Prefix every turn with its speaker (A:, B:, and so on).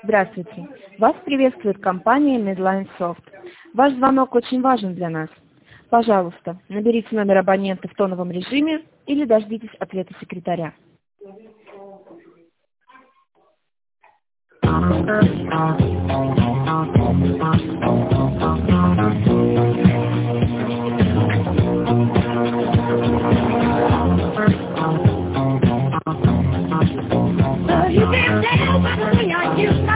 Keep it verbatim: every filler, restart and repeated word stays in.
A: Здравствуйте. Вас приветствует компания Medline Soft. Ваш звонок очень важен для нас. Пожалуйста, наберите номер абонента в тоновом режиме или дождитесь ответа секретаря. You can't tell by the way I use my